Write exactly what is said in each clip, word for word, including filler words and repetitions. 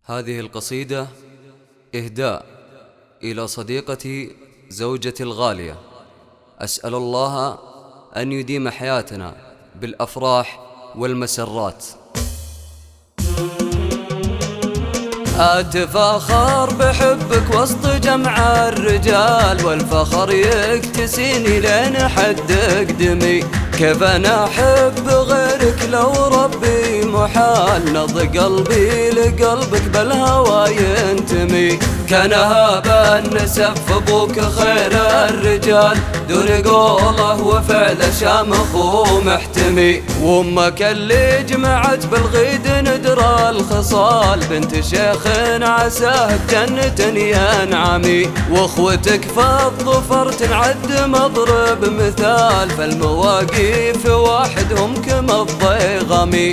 هذه القصيدة إهداء إلى صديقتي زوجتي الغالية. أسأل الله أن يديم حياتنا بالأفراح والمسرات. أتفاخر بحبك وسط جمع الرجال، والفخر يكتسيني لين حد قدمي. كيف أنا أحب غيرك لو ربي محال، نض قلبي لقلبك بالهوى ينتمي. كان هذا النسب أبوك خير الرجال، دون قوله وفعله شامخ ومحتمي. وأمك اللي جمعت بالغيد ندرى الخصال، بنت شيخ عساه بجنة ينعمي. واخوتك فالظفر تنعد مضرب مثال، فالمواقيف واحدهم كما الضيغمي.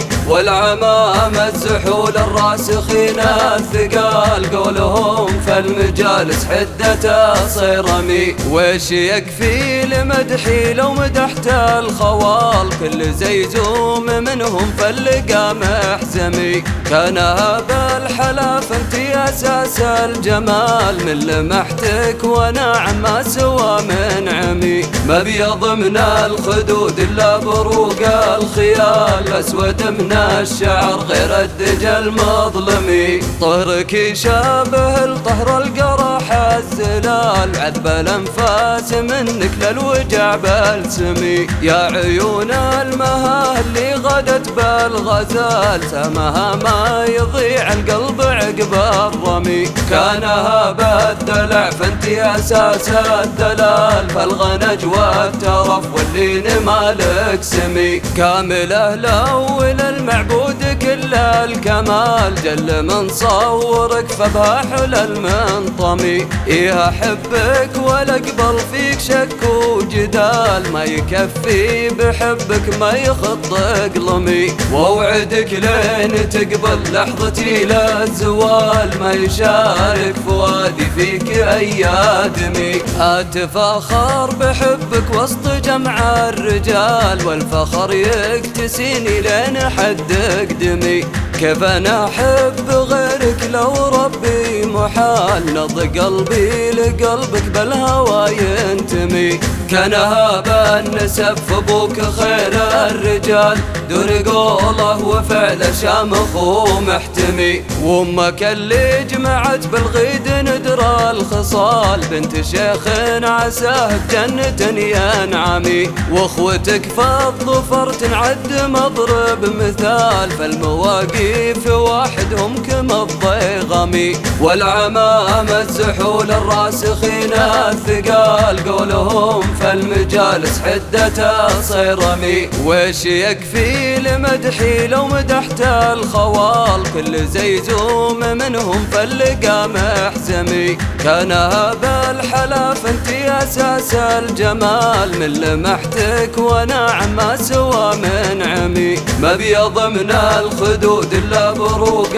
والعمامة الزحول الراسخين الثقال، قولهم فالمجالس حدة صيرمي. وش يكفي لمدحي لو مدحت الخوال، كل زيزوم منهم فاللقى محزمي. كان هذا الحلاف انت اساس الجمال، من لمحتك ونعم ما سوى من عمي. ما بيض من الخدود الا بروق الخيال، اسود من الشعر غير الدجى المظلمي. طهرك يشابه الطهر القرح الزلال، عذب الانفاس منك للوجع بلسمي. يا عيون المها اللي غدت بالغزال، سمها ما يضيع القلب عقب الرمي. كان هذا الدلع فانت اساس الدلال، فالغنج والترف واللين مالك سمي. كامله الاول المعبود كل الكمال، جل من صورك فبها حل المنطمي. إيه أحبك ولا اقبل فيك شك وجدال، ما يكفي بحبك ما يخط قلمي. واوعدك لين تقبل لحظتي للزوال، ما يشارك فؤادي فيك اي ادمي. اتفاخر بحبك وسط جمع الرجال، والفخر يكتسيني لين حد قدمي. كيف انا احب غيرك لو ربي محال، نض قلبي لقلبك بالهوى ينتمي. كان هذا النسب ابوك خير الرجال، دون قوله وفعله شامخ ومحتمي. وامك اللي جمعت بالغيد ندرى الخصال، بنت شيخ عساه بجنة ينعمي. واخوتك فالظفر تنعد مضرب مثال، فالمواقيف واحدهم كما الضيغمي. والعمامة الزحول الراسخين الثقال، قولهم فالمجالس حدة صيرمي. وش يكفي لمدحي لو مدحت الخوال، كل زيزوم منهم فاللقى محزمي. كان هذا الحلاف انت اساس الجمال، من لمحتك ونعم ما سوى من عمي. ما بيض من الخدود الا بروق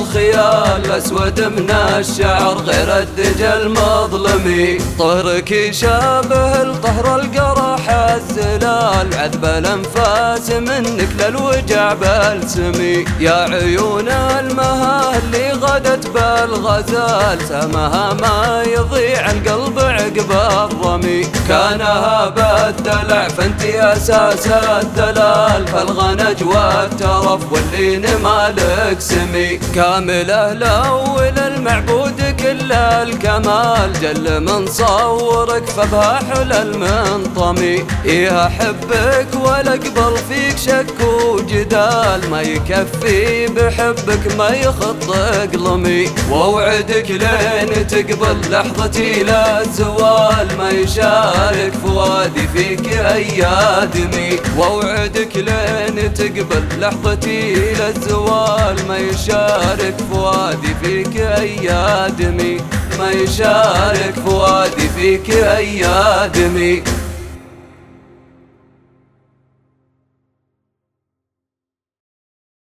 الخيال، اسود من الشعر غير الدجى المظلمي. طهرك يشابه الطهر القرح الزلال، عذب الانفاس منك للوجع بلسمي. يا عيون المها اللي غدت بالغزال، سمها ما يضيع القلب عقب الرمي. كان هذا الدلع فانت اساس الدلال، فالغنج والترف واللين مالك سمي. كامله الاول المعبود كل الكمال، جل من صورك فبها حل المنطمي. إيه أحبك ولا اقبل فيك شك وجدال، ما يكفي بحبك ما يخط قلمي. واوعدك لين تقبل لحظتي للزوال، ما يشارك فؤادي فيك اي ادمي. واوعدك لين تقبل لحظتي للزوال، ما يشارك فؤادي فيك اي ادمي. ما يشارك فؤادي فيك اي ادمي.